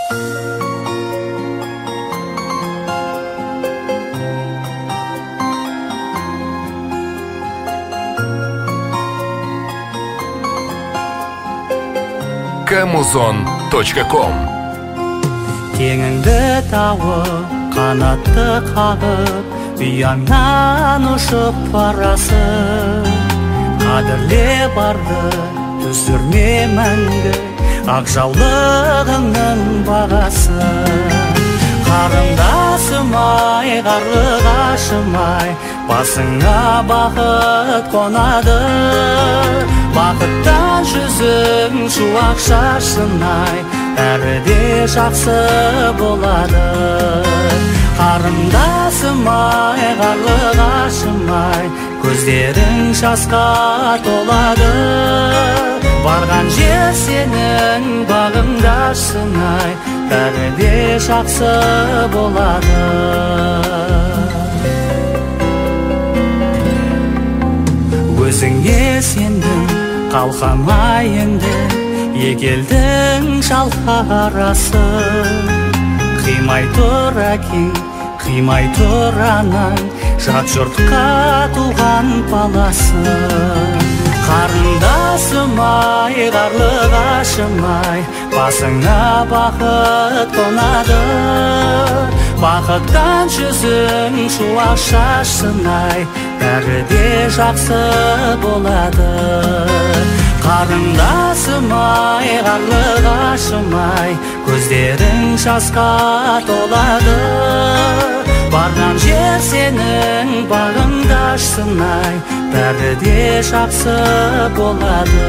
Camuzon.com. Теңіңді тауып, қанатты қағып, ұяңнан ұшып барасың. Қадірле барды, түсірме мәңгі, ақ жаулығыңның бағасын. Қарындасым-ай, қарлығашым-ай, басыңа бақыт қонады. Бақыттан жүзің шуақ шашсын-ай, бәрі де жақсы болады. Қарындасым-ай, қарлығашым-ай, көздерің жасқа толады. Барған жер сенің бағыңдашсың-ай, бәрі де жақсы болады. Өзіңе сендің, қалқамай енді, егелдің жалғарасы. Қимай тұр әкең, қимай тұр анаң, жат жұртқа туған баласы. Қарындасым-ай, қарлығашым-ай, басыңа бақыт қонады. Бақыттан жүзің шуақ шашсын-ай, бәрі де жақсы болады. Қарындасым-ай, қарлығашым-ай, көздерің жасқа толады. Барған жер сенің бағыңдашсың-ай, бәрі де жақсы болады.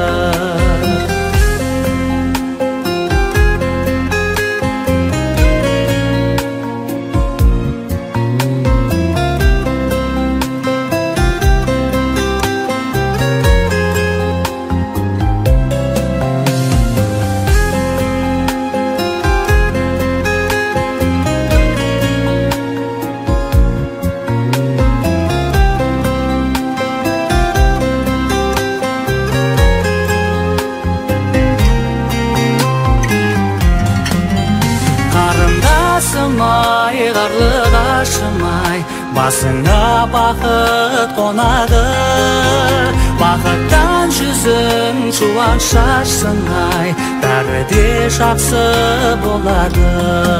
Қарындасым-ай, қарлығашым-ай, басыңа бақыт қонады. Бақыттан жүзің шуақ шашсын-ай, бәрі де жақсы болады.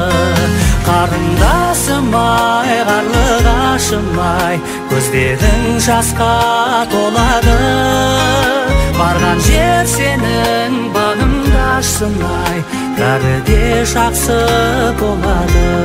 Қарындасым-ай, қарлығашым-ай, көздерің жасқа толады. Барған жер сенің бағыңдашсың-ай, бәрі де жақсы болады.